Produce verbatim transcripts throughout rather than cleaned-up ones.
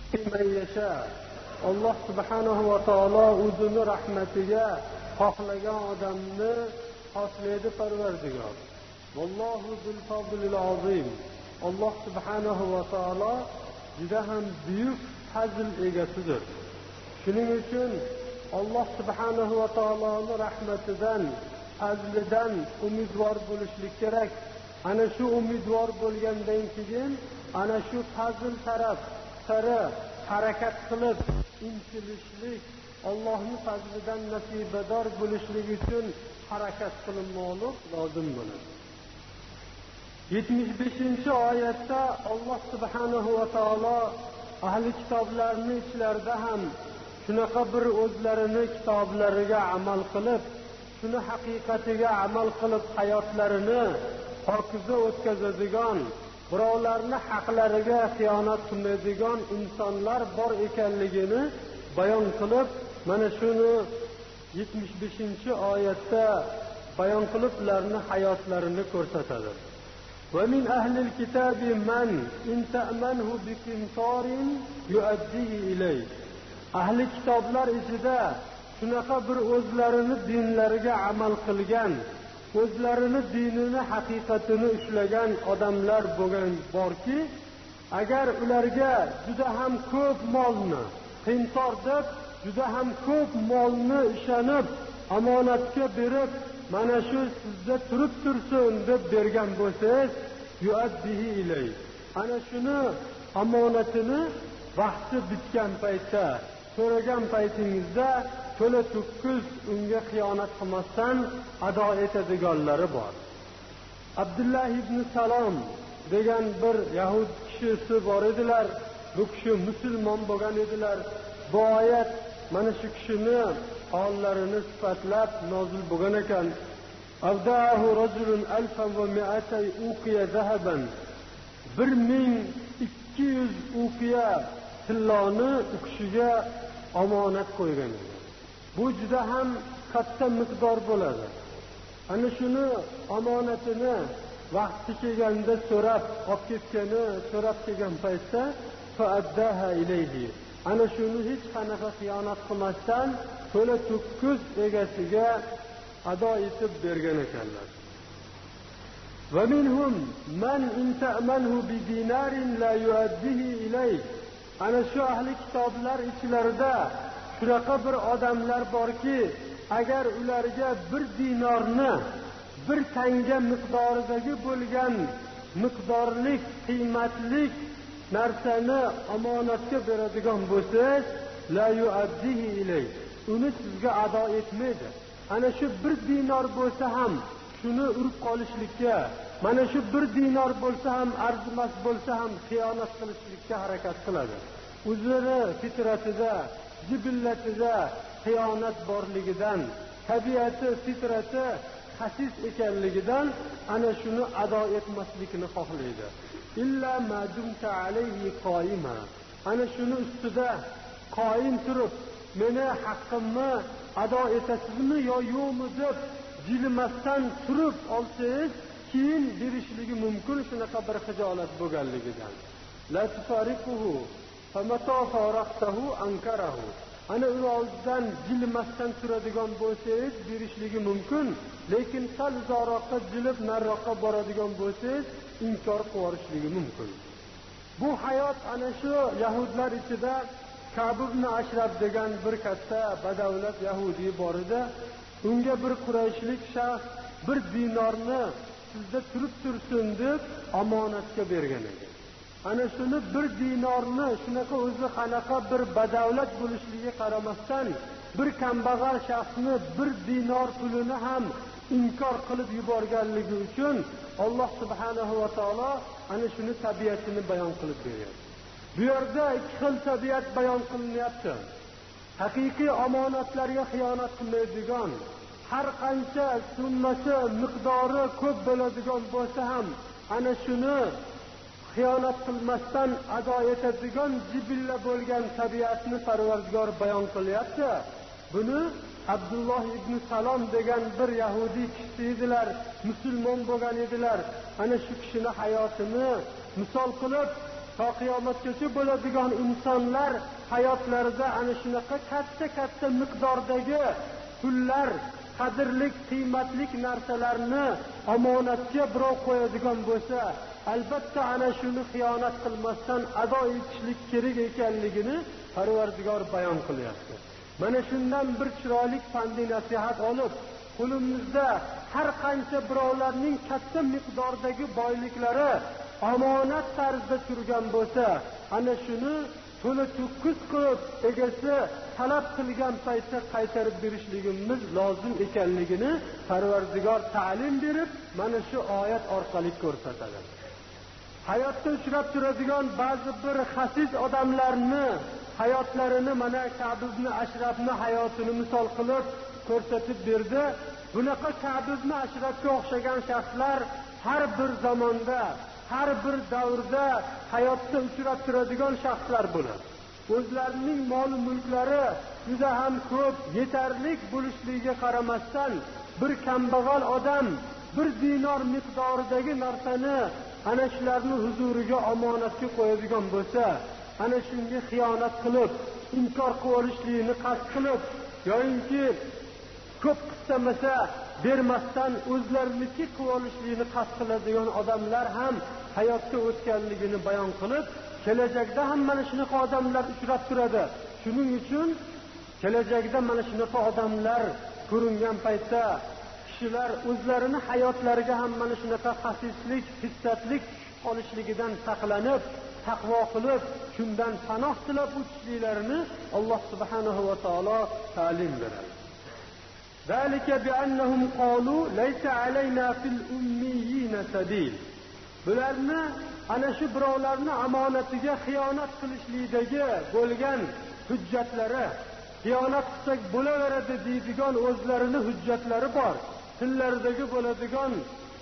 man yasha. Alloh subhanahu va taolo o'zining rahmatiga xohlagan odamni xoslaydi Parvardigor. Vallohu zul fazlil azim. Alloh subhanahu va taolo juda ham buyuk fazl egasidir. Shuning uchun Alloh subhanahu va taoloning rahmatidan, fazlidan umidvor bo'lishlik kerak. Ana shu umidvor bo'lgandan keyin ana shu fazl taraf sari harakat qilib intilishlik, Allohning fazlidan nasibador bo'lishlik uchun harakat qilinmoqlik lozim bo'ladi. yetmish beshinchi oyatda Alloh subhanahu va taolo ahli kitoblarning ichlarida ham shunaqa bir o'zlarini kitoblariga amal qilib, shuni haqiqatiga amal qilib hayotlarini pokiza o'tkazadigan, birovlarni haqlariga xiyonat qilmaydigan insonlar bor ekanligini bayon qilib, mana shuni yetmish beshinchi oyatda bayon qilib ularning hayotlarini ko'rsatadi. Va min ahlil kitabi man in ta'manhu biqintarin yu'addihi ilayk. Ahli kitoblar ichida shunaqa bir o'zlarini dinlariga amal qilgan, o'zlarini dinini haqiqatini ushlagan odamlar bo'lgan borki, agar ularga juda ham ko'p molni, qintor deb juda ham ko'p molni ishonib omonatga berib, mana shu sizda turib tursin deb bergan bo'lsangiz, yu'addihi ilay. Ana shuni omonatini vaqti bitgan paytda, so'ragan paytingizda to'la to'kkiz unga xiyonat qilmasdan ado etadiganlari bor. Abdullah ibn Salom degan bir yahud kishisi bor edilar. Bu kishi musulmon bo'lgan edilar. Bu oyat mana shu kishini hollarini sifatlab nozil bo'lgan ekan. Avdahu rajulun alfan va mi'atay uqiya zahaban. bir ming ikki yuz uqiya tilloni u kishiga omonat qo'ygan edi. Bu juda ham katta miqdor bo'ladi. Ana shuni omonatini vaqti kelganda so'rab, olib ketgani, so'rab kelgan paytda fa'addaha ilayhi. Ana shuni hech qanaqa xiyonat qilmasdan to'la to'kkiz egasiga ado etib bergan ekanlar. Va minhum man in ta'manhu bi dinarin la yu'addihi ilayk. Ana shu ahli kitoblar ichlarida shunaqa bir odamlar borki, agar ularga bir dinorni bir tanga miqdoridagi bo'lgan miqdorlik, qiymatlik narsani omonatga beradigan bo'lsangiz, la yu'addihi ilay. Uni sizga ado etmaydi. Ana shu bir dinor bo'lsa ham shuni urib qolishlikka, mana shu bir dinor bo'lsa ham, arzimas bo'lsa ham xiyonat qilishlikka harakat qiladi. O'zlari fitratida, jibillatida xiyonat borligidan, tabiati, fitrati xasis ekanligidan ana shuni ado etmaslikni xohlaydi. Illa ma dumta alayhi qoima. Ana shuni ustida qoyim turib, meni haqqimni ado etasizmi yo yo'qmi deb jilmasdan turib olsangiz, keyin berishligi mumkin shunaqa bir xijolat bo'lganligidan. La tufariquhu famata faraqtahu ankarahu. Ana uni oldidan jilmasdan turadigan bo'lsangiz berishligi mumkin, lekin sal uzoqroqqa jilib nariroqqa boradigan bo'lsangiz inkor qilishligi mumkin. Bu hayot ana shu yahudlar ichida Ka'b ibn Ashraf degan bir katta badavlat yahudiy bor edi. Unga bir Qurayshlik shaxs bir dinorni sizda turib tursin deb omonatga bergan edi. Ana shuni bir dinorni shunaqa o'zi qanaqa bir badavlat bo'lishligiga qaramasdan bir kambag'al shaxsni bir dinor pulini ham inkor qilib yuborganligi uchun Alloh subhanahu va taolo ana shuni tabiatini bayon qilib beryapti. Bu yerda ikki xil tabiat bayon qilinyapti. Haqiqiy omonatlarga xiyonat qilmaydigan, har qancha summasi, miqdori ko'p bo'ladigan bo'lsa ham ana shuni xiyonat qilmasdan ado etadigan jibilla bo'lgan tabiatni Parvardigor bayon qilyapti. Buni Abdulloh ibn Salom degan bir yahudiy kishi edilar, musulmon bo'lgan edilar. Ana shu kishining hayotini misol qilib to qiyomatgacha bo'ladigan insonlar hayotlarida ana shunaqa katta-katta miqdordagi pullar, qadrli, qiymatli narsalarni omonatga birov qo'yadigan bo'lsa, albatta ana shuni xiyonat qilmasdan ado etishlik kerak ekanligini Parvardigor bayon qilyapti. Mana shundan bir chiroyli pandi nasihat olib, qo'limizda har qancha birovlarning katta miqdordagi boyliklari omonat tarzda turgan bo'lsa, ana shuni to'la to'kis qilib egasi talab qilgan paytda qaytarib berishligimiz lozim ekanligini Parvardigor ta'lim berib, mana shu oyat orqali ko'rsatadi. Hayotda uchrab turadigan ba'zi bir xasis odamlarni hayotlarini mana Ka'b ibn Ashrafni hayotini misol qilib ko'rsatib berdi. Bunaqa Ka'b ibn Ashrafga o'xshagan shaxslar har bir zamonda, har bir davrda hayotda uchrab turadigan shaxslar bo'ladi. O'zlarining mol mulklari juda ham ko'p, yetarli bo'lishligiga qaramasdan bir kambag'al odam bir dinor miqdoridagi narsani ana shularni huzuriga omonatga qo'yadigan bo'lsa, ana shunga xiyonat qilib, inkor qilib olishligini qasd qilib, yo'inki ko'p qistamasa bermasdan o'zlariniki qilib olishligini qasd qiladigan odamlar ham hayotda o'tganligini bayon qilib, kelajakda ham mana shunaqa odamlar uchrab turadi. Shuning uchun kelajakda mana shunaqa odamlar ko'ringan paytda kishilar o'zlarini hayotlariga ham mana shunaqa xasislik, hissatlik olishligidan saqlanib, taqvo qilib, shundan panoh tilab o'tishliklarini Alloh subhanahu va taolo ta'lim beradi. Zalika bi annahum qalu laysa alayna fil ummiyina sabil. Bularni ana shu birovlarni omonatiga xiyonat qilishlikdagi bo'lgan hujjatlari, xiyonat qilsak bo'laveradi deydigan o'zlarini hujjatlari bor. Tillaridagi bo'ladigan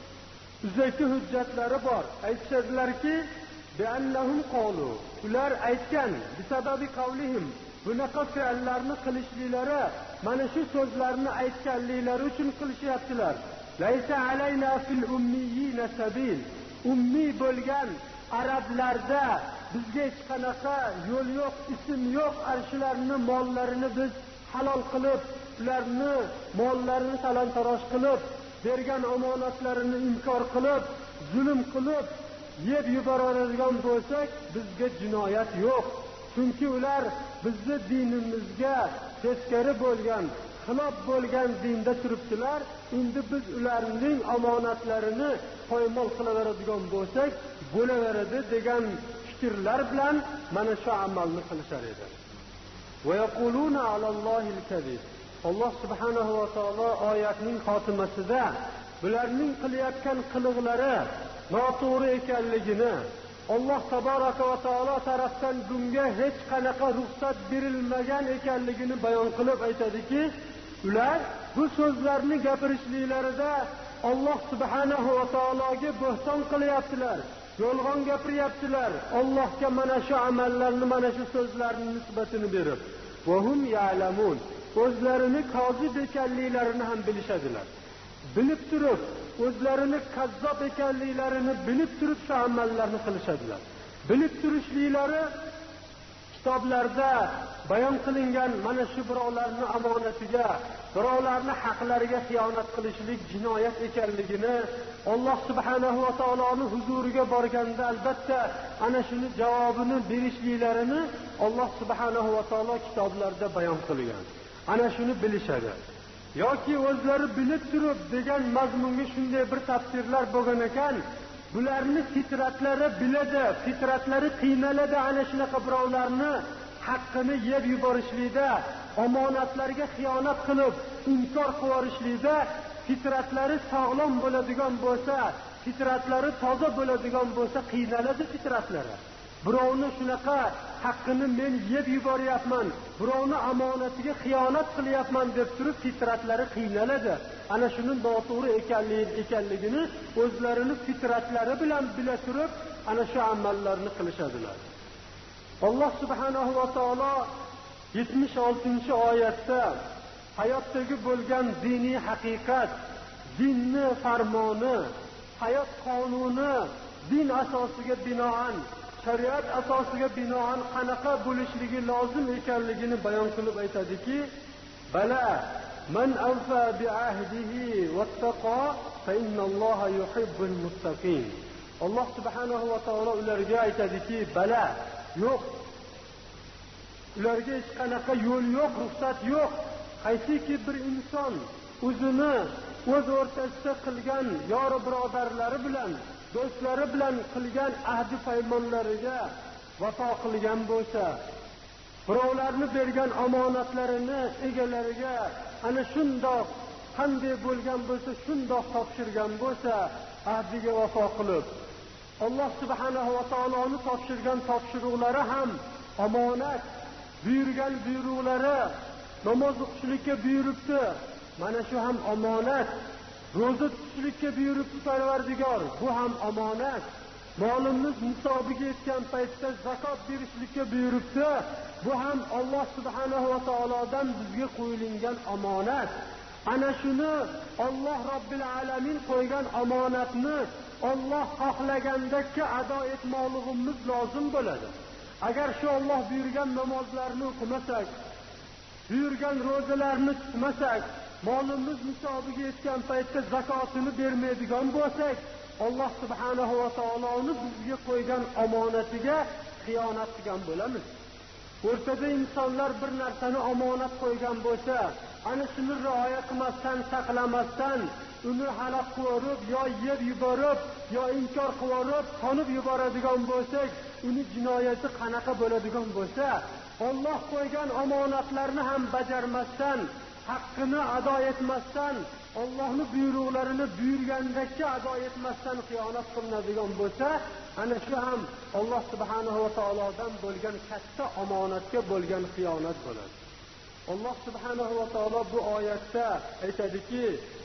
uzayki hujjatlari bor. Aytishadilarki, bi annahum qalu, ular aytgan, bi sababi qavlihim, bunaqa fe'llarni qilishliklari, mana shu so'zlarni aytganliklari uchun qilishyaptilar. Laysa alayna fil ummiyina sabil. Ummiy bo'lgan arablarda bizga hech qanaqa yo'l yo'q, ism yo'q. Arshilarni mollarini biz halol qilib, ularni mollarini talon-taroj qilib, bergan omonatlarini inkor qilib, zulm qilib, yeb yuboradigan bo'lsak, bizga jinoyat yo'q. Chunki ular bizni dinimizga teskari bo'lgan, xilof bo'lgan dinda turibdilar. Endi biz ularning omonatlarini qo'ymol qilaveradigan bo'lsak, bo'laveradi degan fikrlar bilan mana shu amalni qilishar edi. Va yaquluna alallohil kadib. Alloh subhanahu va taolo oyatning xotimasida bularning qilayotgan qiliqlari noto'g'ri ekanligini, Alloh tabaraka va taolo tarafdan bunga hech qanaqa ruxsat berilmagan ekanligini bayon qilib aytadiki, ular bu so'zlarni gapirishliklarida Alloh subhanahu va taologa bo'hton qilyaptilar, yolg'on gapiryaptilar. Allohga mana shu amallarni, mana shu so'zlarning nisbatini berib, va hum ya'lamun, o'zlarini kozib ekanliklarini ham bilishadilar. Bilib turib, o'zlarini kazzob ekanliklarini bilib turib shu amallarni qilishadilar. Bilib turishliklari kitoblarda bayon qilingan mana shu birovlarni omonatiga, birovlarni haqlariga xiyonat qilishlik jinoyat ekanligini, Alloh subhanahu va taoloning huzuriga borganda albatta ana shuni javobini berishliklarini Alloh subhanahu va taolo kitoblarda bayon qilgan. Ana shuni bilishadi. Yoki o'zlari bilib turib degan mazmunga shunday bir tafsirlar bo'lgan ekan, bularni fitratlari biladi, fitratlari qiynaladi ana shunaqa birovlarni haqqini yeb yuborishlikda, omonatlarga xiyonat qilib, inkor qilib yuborishlikda fitratlari sog'lom bo'ladigan bo'lsa, fitratlari toza bo'ladigan bo'lsa qiynaladi fitratlari. Birovni shunaqa haqqini men yeb yuboryapman, birovni omonatiga xiyonat qilyapman deb turib fitratlari qiynaladi. Ana shuni noto'g'ri ekanligini o'zlarini fitratlari bilan bila turib ana shu amallarni qilishadilar. Alloh subhanahu va taolo yetmish oltinchi oyatda hayotdagi bo'lgan diniy haqiqat, dinni farmoni, hayot qonuni, din asosiga binoan shariat asosiga binoan qanaqa bo'lishligi lozim ekanligini bayon qilib aytadiki, bala man awfa bi ahdihi wattaqa fa innalloha yuhibbul muttaqin. Alloh subhanahu va taolo ularga aytadiki, bala, yo'q. Ularga hech qanaqa yo'l yo'q, ruxsat yo'q. Qaysiki bir inson o'zini o'z o'rtasida qilgan yor birodarlari bilan, do'stlari bilan qilgan ahdi paymonlariga vafo qilgan bo'lsa, birovlarni bergan omonatlarini egalariga ana shundoq qanday bo'lgan bo'lsa shundoq topshirgan bo'lsa, ahdiga vafo qilib, Alloh subhanahu va taoloning topshirgan topshiriqlari ham omonat, buyurgan buyruqlari, namoz o'qishlikka buyuribdi, mana shu ham omonat. Ro'za tutishlikka buyuribdi Parvardigor, bu ham omonat. Molimiz nisobiga yetgan paytda zakot berishlikka buyuribdi, bu ham Alloh subhanahu va taolodan bizga qo'yilgan omonat. Ana shuni Alloh Robbil alamin qo'ygan omonatni Alloh xohlagandekka ado etmoqligimiz lozim bo'ladi. Agar shu Alloh buyurgan namozlarni o'qimasak, buyurgan ro'zalarni tutmasak, molimiz nisobiga yetgan paytda zakotini bermaydigan bo'lsak, Alloh subhanahu va taoloning bizga qo'ygan omonatiga xiyonat qilgan bo'lamiz. O'rtada insonlar bir narsani omonat qo'ygan bo'lsa, ana shuni rioya qilmasdan, saqlamasdan, uni halok qilib, yo yeb yuborib, yo inkor qilib, qonib yuboradigan bo'lsak, uni jinoyati qanaqa bo'ladigan bo'lsa, Alloh qo'ygan omonatlarni ham bajarmasdan, haqqini ado etmasdan, Allohning buyruqlarini buyurgandekcha ado etmasdan xiyonat qilinadigan bo'lsa, ana shu ham Alloh subhanahu va taolodan bo'lgan katta omonatga bo'lgan xiyonat bo'ladi. Alloh subhanahu va taolo bu oyatda aytadiki,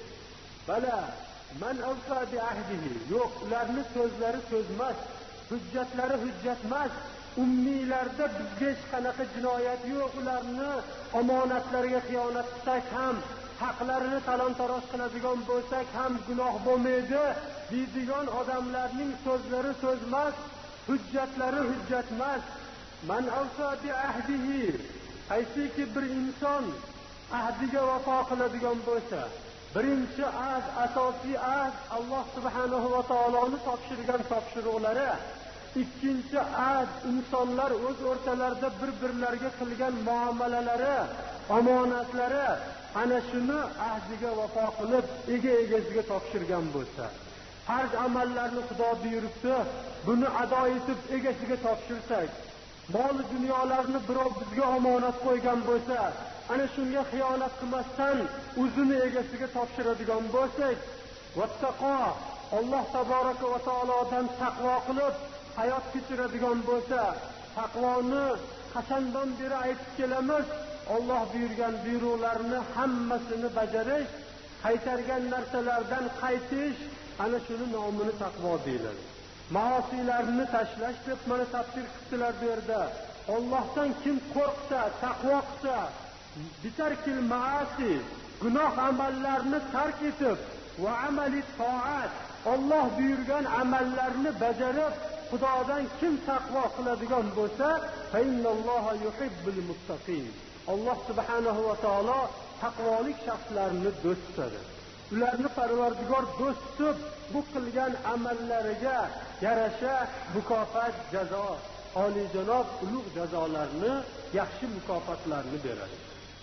bala man awfa bi ahdihi, yo'q, ularning so'zlari so'zmas, hujjatlari hujjatmas. Ummiylarda bizga hech qanaqa jinoyat yo'q, ularni omonatlariga xiyonat qilsak ham, haqlarini talon-taroj qiladigan bo'lsak ham gunoh bo'lmaydi deydigan odamlarning so'zlari so'zmas, hujjatlari hujjatmas. Man awfa bi ahdihi, qaysiki bir inson ahdiga vafo qiladigan bo'lsa, birinchi ahd, asosiy ahd Alloh subhanahu va taoloning topshirgan topshiriqlari. Ikkinchi ahd insonlar o'z o'rtalarida bir-birlariga qilgan muomalalari, omonatlari, ana shuni ahdiga vafo qilib ega-egasiga topshirgan bo'lsa, farz amallarni Xudo buyuribdi, buni ado etib egasiga topshirsak, mol dunyolarni birov bizga omonat qo'ygan bo'lsa, ana shunga xiyonat qilmasdan o'zini egasiga topshiradigan bo'lsak, vattaqo, Alloh taboraka va taolodan taqvo qilib hayot kechiradigan bo'lsa, taqvoni qachondan beri aytib kelamiz, Alloh buyurgan buyruqlarni hammasini bajarish, qaytargan narsalardan qaytish, ana shuni nomini taqvo deyiladi. Ma'osilarni tashlash deb mana tafsir qildilar bu yerda. Allohdan kim qo'rqsa, taqvo qilsa, bitarkil ma'asi, gunoh amallarni tark etib, va amali toat, Alloh buyurgan amallarni bajarib, Xudodan kim taqvo qiladigan bo'lsa, fa innalloha yuhibbul muttaqin. Alloh subhanahu va taolo taqvolik shaxslarni do'st tutadi. Ularni Parvardigor do'st tutib, bu qilgan amallariga yarasha mukofot, jazo, oliyjanob ulug' jazolarni, yaxshi mukofotlarni beradi.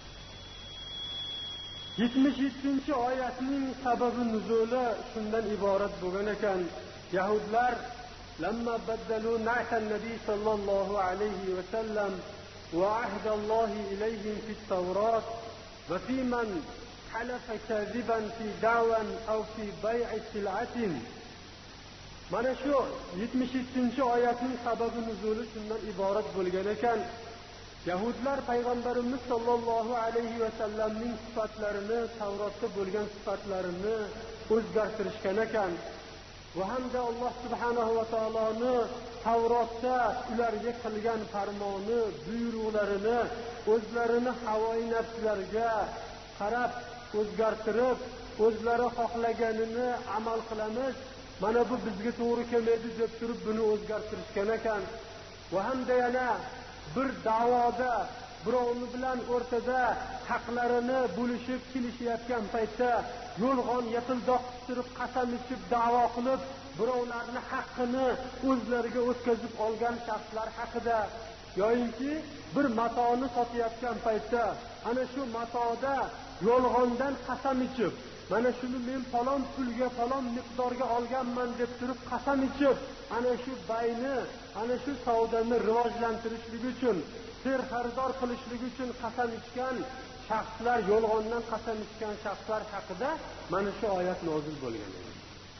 yetmish yettinchi oyatning sababi nuzuli shundan iborat bo'lgan ekan, Yahudlar لما بدلوا نعت النبي صلى الله عليه وسلم وعهد الله إليهم في التوراة وفي من حلف كاذبا في دعوى أو في بيع سلعة. mana shu yetmish yettinchi oyatning sababi nuzuli shundan iborat bo'lgan ekan, Yahudlar payg'ambarimiz sollallohu alayhi va sallamning sifatlarini, Tavrotda bo'lgan sifatlarini o'zgartirishgan ekan. Va hamda Alloh subhanahu va taoloni Tavrotda ularga qilgan farmoni, buyruqlarini o'zlarini havoyi nafslariga qarab o'zgartirib, o'zlari xohlaganini amal qilamiz, mana bu bizga to'g'ri kelmaydi deb turib buni o'zgartirishgan ekan. Va hamda yana bir da'voda birovni bilan o'rtada haqlarini bo'lishib kelishayotgan paytda yo'lg'on yatildoq qistirib qasam ichib da'vo qilib birovlarni haqqini o'zlariga o'tkazib olgan shaxslar haqida, yoinki bir matoni sotayotgan paytda ana shu matoda yolg'ondan qasam ichib, mana shuni men falon pulga, falon miqdorga olganman deb turib qasam ichib, ana shu bayni, ana shu savdoni rivojlantirishlik uchun, ser xaridor qilishlik uchun qasam ichgan shaxslar, yolg'ondan qasam ichgan shaxslar haqida mana shu oyat nozil bo'lgan edi.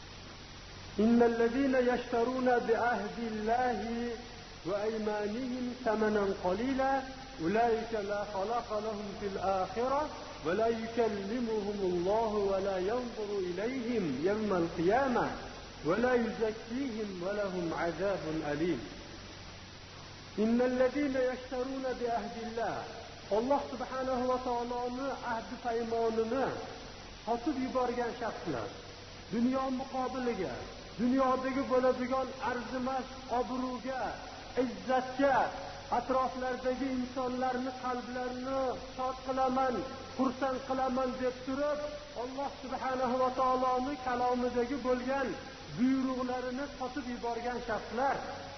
Innallazina yashtaruna bi ahdillahi va aymanihim thamanan qalila ulaika la khalaqa lahum fil akhirah va la yukallimuhumullohu va la yanzuru ilayhim yawmal qiyamah va la yuzakkihim va lahum azabun alim. Innallazina yashtaruna bi ahdillah, Alloh subhanahu va taoloning ahdi paymonini sotib yuborgan shaxslar dunyo muqobiliga, dunyodagi bo'ladigan arzimas obro'ga, izzatga, atroflardagi insonlarni qalblarini shod qilaman, xursand qilaman deb turib, Alloh subhanahu va taoloning kalomidagi bo'lgan buyruqlarini sotib yuborgan shaxslar,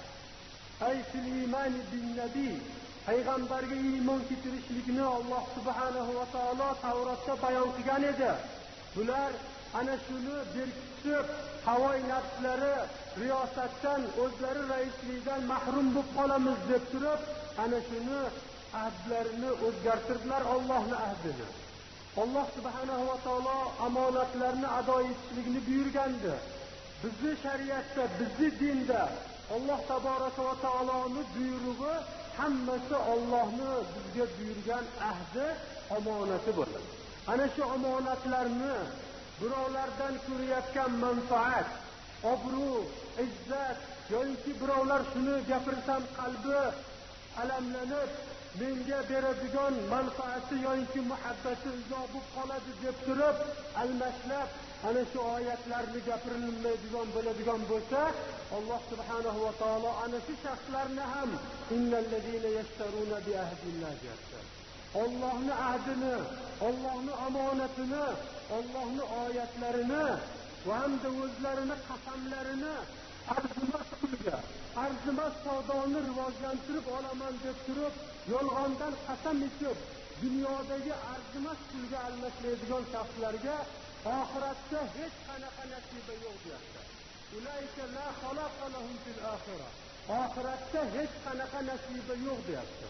ay fil iymani bin nabiy, payg'ambarga iymon keltirishlikni Alloh subhanahu va taolo Tavrotda bayon qilgan edi. Bular ana shuni berkitib, havoy nafslari riyosatdan, o'zlari raislikdan mahrum bo'lib qolamiz deb turib, ana shuni ahdlarini o'zgartirdilar, Allohning ahdini. Alloh subhanahu va taolo omonatlarni ado etishlikni buyurgandi. Bizning shariatda, bizning dinda Alloh taboraka va taoloning buyrug'i hammasi Allohning bizga buyurgan ahdi, omonati bo'ladi. Ana shu omonatlarni birovlardan ko'rayotgan manfaat, obro', izzat yoki birovlar shuni gapirsam qalbi alamlanib, menga beradigan manfaati yoki muhabbati izo bo'lib qoladi deb turib, almashlab ana shu oyatlarni gapirilmaydigan bo'ladigan bo'lsa, Alloh subhanahu va taolo ana shu shaxslarni ham innallazina yashtaruna bi ahdillah deyapti. Allohning ahdini, Allohning omonatini, Allohning oyatlarini va hamda o'zlarini qasamlarini arzimas pulga, arzimas savdoni rivojlantirib olaman deb turib, yolg'ondan qasam ichib, dunyodagi arzimas pulga almashlaydigan shaxslarga oxiratda hech qanaqa nasiba yo'q deyapti. Ulayka la xalaqa lahum fil akhirah. Oxiratda hech qanaqa nasiba yo'q deyapti.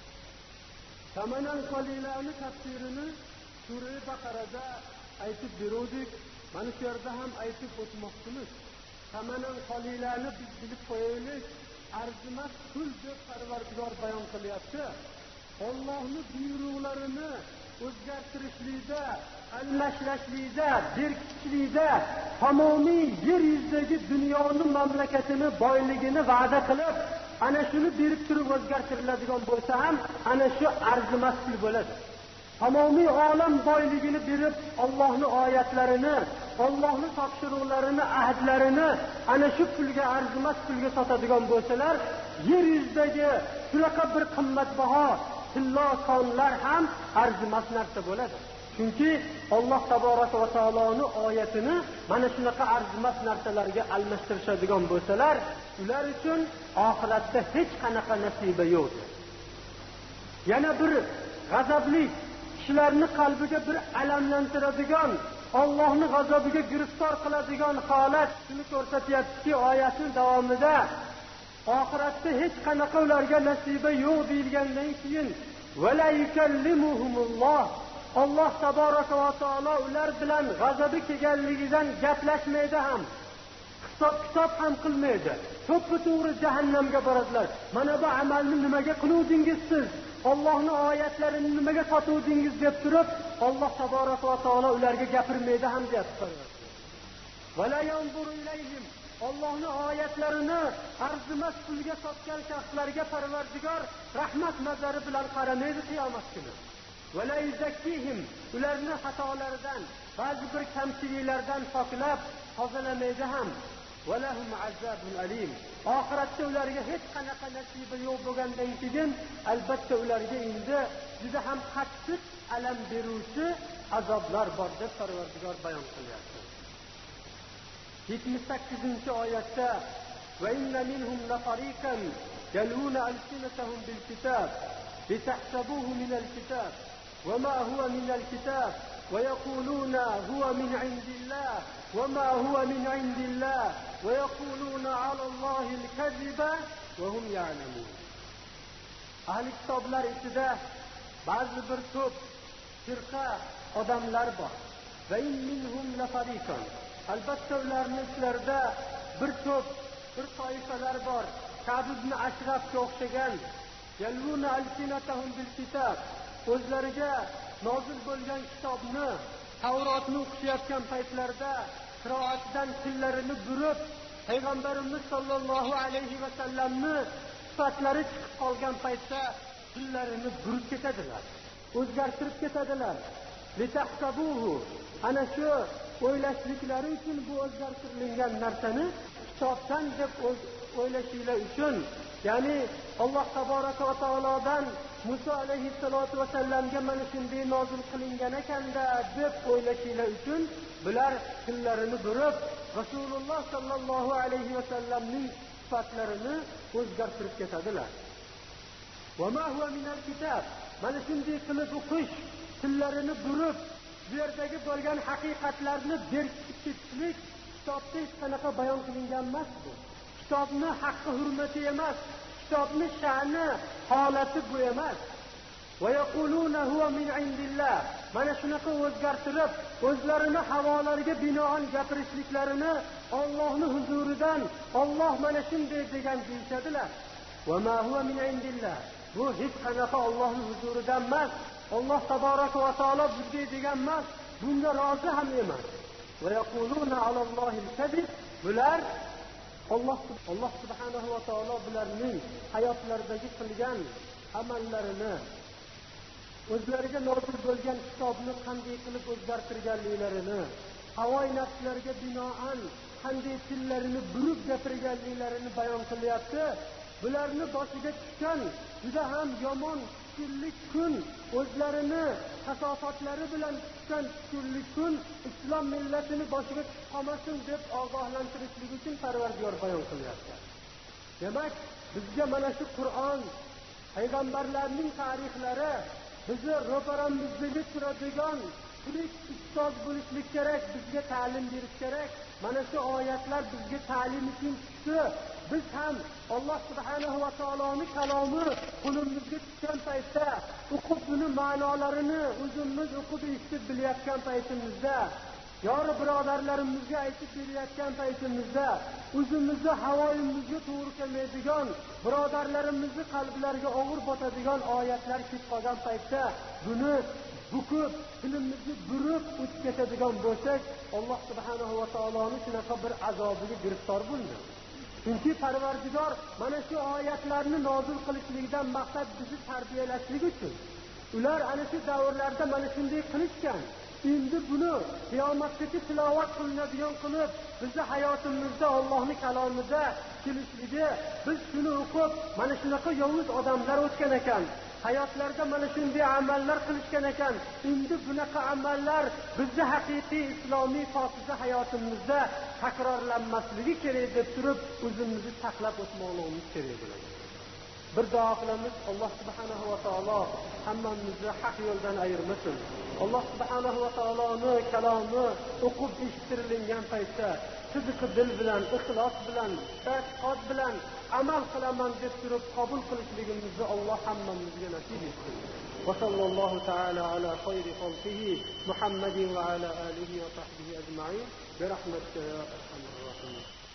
Tamanan qalilani tafsirini Sura Baqarada aytib berdik. Mana shu yerda ham aytib o'tmoqchimiz. Tamanan qalilani biz bilib qo'yaylik. Arzimas pul deb Parvardigor bayon qilyapti. Allohning buyruqlarini o'zgartirishlikda, almashlashlikda, berkitishlikda, tamomiy yer yuzidagi dunyoning mamlakatini, boyligini va'da qilib, ana shuni berib turib o'zgartiriladigan bo'lsa ham, ana shu arzimas pul bo'ladi. Tamomiy olam boyligini berib, Allohning oyatlarini, Allohning topshiriqlarini, ahdlarini ana shu pulga, arzimas pulga sotadigan bo'lsalar, yer yuzidagi shunaqa bir qimmatbaho tillo sonlar ham arzimas narsa bo'ladi. Chunki Alloh taboraka va taoloning oyatini mana shunaqa arzimas narsalarga almashtirishadigan bo'lsalar, ular uchun oxiratda hech qanaqa nasiba yo'q. Yana bir g'azabli, kishilarni qalbiga bir alamlantiradigan, Allohning g'azabiga giriftor qiladigan holat shuni ko'rsatyaptiki, oyatning davomida oxiratda hech qanaqa ularga nasiba yo'q deyilgandan keyin wala yukallimuhumulloh, Alloh taboraka va taolo ular bilan g'azabi kelganligidan gaplashmaydi ham, hisob kitob ham qilmaydi. To'ppa-to'g'ri jahannamga boradilar. Mana bu amalni nimaga qiluvdingiz siz? Allohning oyatlarini nimaga sotuvdingiz deb turib, Alloh taboraka va taolo ularga gapirmaydi ham deyapti. Wala yanzuru ilayhim, Allohning oyatlarini arzimas pulga sotgan shaxslarga Parvardigor rahmat nazari bilan qaramaydi qiyomat kuni. Wala yuzakkihim, ularni xatolaridan, ba'zi bir kamchiliklardan poklab tozalamaydi ham. va lahum azabun alim. Oxiratda ularga hech qanaqa nasibi yo'q bo'lgandan keyin albatta ularga endi juda ham qattiq alam beruvchi azoblar bor deb Parvardigor bayon qilyapti. yetmish sakkizinchi oyatda va inna minhum lafariqan yaluna alsinatahum bil kitab litahsabuhu min al kitab wa ma huwa min al kitab wa yaquluna huwa min indillah wa ma huwa min indillah wa yaquluna ala Allahi al kadhiba wa hum ya'lamun. Ahli kitoblar ichida ba'zi bir to'p firqa odamlar bor. Va in minhum lafariqan, albatta ularning ichlarida bir to'p, bir toifalar bor. Ka'b ibn Ashrafga o'xshagan yaluna alsinatahum bil kitab, o'zlariga nozil bo'lgan kitobni, Tavrotni o'qishayotgan paytlarida qiroatdan tillarini burib, payg'ambarimiz sollallohu alayhi va sallamni sifatlari chiqib qolgan paytda tillarini burib ketadilar, o'zgartirib ketadilar. Litahsabuhu, ana shu o'ylashliklari uchun bu o'zgartirilgan narsani kitobdan deb o'ylashinglar uchun, ya'ni Alloh taboraka va taolodan Musa alayhissalatu va sallamga mana shunday nozil qilingan ekanda deb o'ylashinglar uchun bular tillarini burib Rasululloh sallallohu alayhi va sallamning sifatlarini o'zgartirib ketadilar. Va ma huwa min al-kitab, mana shunday qilib o'qish, tillarini burib bu yerdagi bo'lgan haqiqatlarni berkitib ketishlik kitobda hech qanaqa bayon qilingan emas. Bu kitobni haqqi hurmati emas, kitobni sha'ni holati bu emas. Va yaquluna huwa min indillah, mana shunaqa o'zgartirib o'zlarini havolariga binoan gapirishliklarini Allohning huzuridan Alloh mana shunday degan deyishadilar. Va ma huwa min indillah, bu hech qanaqa Allohning huzuridan emas, Alloh taboraka va taolo bunday degan emas, bunga rozi ham emas. Va yaquluna alallohil kadhib, bular Alloh Alloh subhanahu va taolo bularning hayotlaridagi qilgan amallarini, o'zlariga nozil bo'lgan kitobni qanday qilib o'zgartirganliklarini, havoy nafslariga binoan qanday tillarini burib gapirganliklarini bayon qilyapti. Bularni boshiga tushgan juda ham yomon tushkunlik kun, o'zlarini kasofatlari bilan tushgan tushkunlik kun islom millatini boshiga tushib qolmasin deb ogohlantirishlik uchun Parvardigor bayon qilyapti. Demak, bizga mana shu Qur'on, payg'ambarlarning tarixlari bizni ro'paramizga turadigan tirik ustoz bo'lishlik kerak, bizga ta'lim berish kerak. Mana shu oyatlar bizga ta'lim uchun tushdi. Biz ham Alloh subhanahu va taoloning kalomi qo'limizga tushgan paytda o'qib uni ma'nolarini o'zimiz o'qib eshitib bilayotgan paytimizda, yori birodarlarimizga aytib berayotgan paytimizda, o'zimizni havoyimizga to'g'ri kelmaydigan, birodarlarimizni qalblariga og'ir botadigan oyatlar kelib qolgan paytda buni bukib, tilimizni burib o'tib ketadigan bo'lsak, Alloh subhanahu va taoloning shunaqa bir azobiga giriftor bo'lmaydi. Chunki Parvardigor mana shu oyatlarni nozil qilishlikdan maqsad bizni tarbiyalashlik uchun. Ular ana shu davrlarda mana shunday qilishgan. Endi buni qiyomatgacha tilovat qilinadigan qilib, bizni hayotimizda Allohning kalomida kelishligi, biz shuni o'qib, mana shunaqa yovuz odamlar o'tgan ekan. Hayotlarda mana shunday amallar qilishgan ekan. Endi bunaqa amallar bizni haqiqiy islomiy pokiza hayotimizda takrorlanmasligi kerak deb turib, o'zimizni saqlab o'tmoqligimiz kerak bo'ladi. Bir duo qilamiz, Alloh subhanahu va taolo hammamizni haq yo'ldan ayirmasin. Alloh subhanahu va taoloning kalomi o'qib eshittirilgan paytda sidqi dil bilan, ixlos bilan, e'tiqod bilan amal qilaman deb turib qabul qilishligimizni Alloh hammamizga nasib etsin. Va sallallohu taala ala xayri xalqihi Muhammadin va ala alihi va sahbihi ajma'in bi rahmatika ya arhamar rohimin.